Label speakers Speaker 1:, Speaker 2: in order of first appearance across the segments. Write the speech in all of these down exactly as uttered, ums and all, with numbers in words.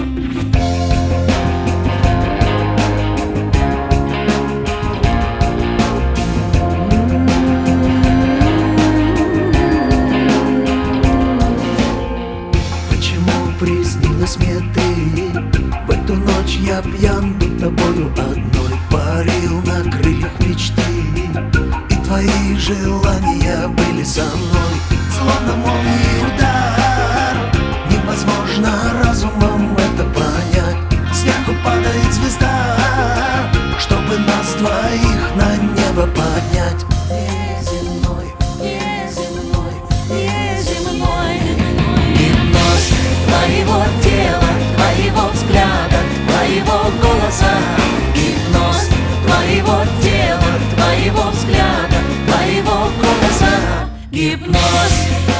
Speaker 1: Приснилась мне ты, в эту ночь я пьян был тобою одной, парил на крыльях мечты, и твои желания были со мной, словно молнией удар. Невозможно разумом это понять, с неба падает звезда, чтобы нас двоих на небо поднять. Неземной, неземной, неземной гипноз твоего тела, твоего взгляда, твоего голоса. Гипноз твоего тела, твоего взгляда, твоего голоса. Гипноз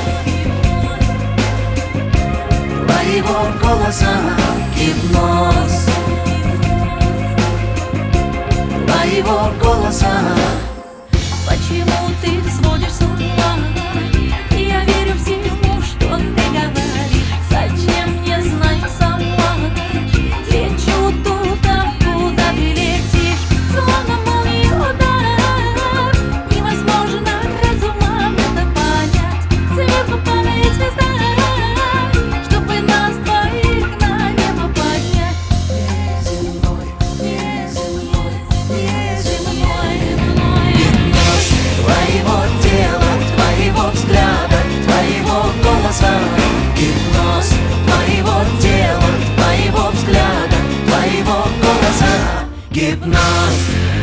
Speaker 1: твоего голоса. Гипноз твоего голоса.
Speaker 2: Почему ты сводишь с ума? Я верю всему, что ты говоришь. Зачем мне знать сама? Лечу туда, куда ты летишь, словно молния удар. Невозможно разумом это понять. Сверху падает звезда, чтобы нас двоих на небо поднять.
Speaker 1: Неземной, неземной, неземной
Speaker 2: Гипноз
Speaker 1: твоего тела, твоего взгляда, твоего голоса. Гипноз твоего тела, твоего взгляда, твоего голоса. Гипноз.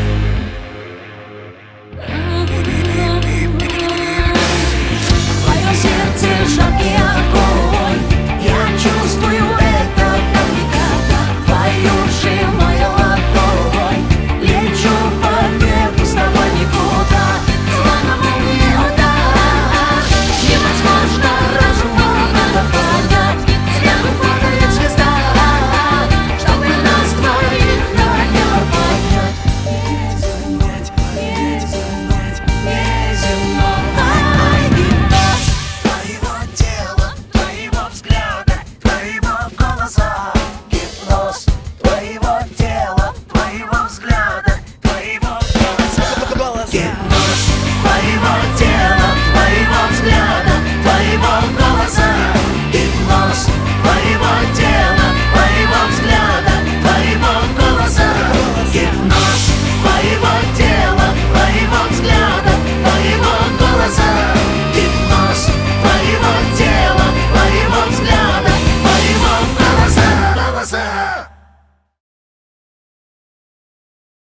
Speaker 1: В твоем сердце жаркий огонь, я чувствую это как никогда. Твою сжимаю ладонь, лечу по небу с тобой никуда, словно молния удар. Невозможно разумом это понять. С неба падает звезда, чтобы нас двоих на небо поднять. Неземной, неземной, неземной гипноз твоего тела, твоего взгляда, твоего голоса. Гипноз твоего тела, твоего взгляда, твоего голоса. Гипноз твоего тела, твоего взгляда, твоего голоса. Гипноз твоего тела, твоего взгляда, твоего голоса. Гипноз твоего тела, твоего взгляда, твоего голоса. Гипноз твоего тела, твоего взгляда, твоего голоса. Голоса.